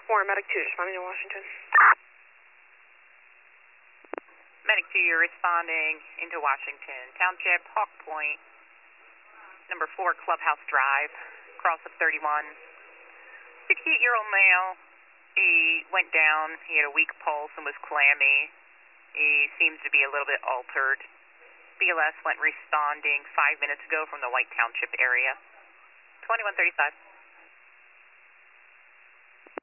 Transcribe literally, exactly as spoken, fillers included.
four, Medic two, responding to Washington. Medic two, you're responding into Washington Township, Hawk Point, number four, Clubhouse Drive, cross of thirty-one. sixty-eight-year-old male, he went down, he had a weak pulse and was clammy. He seems to be a little bit altered. B L S went responding five minutes ago from the White Township area. twenty-one thirty-five.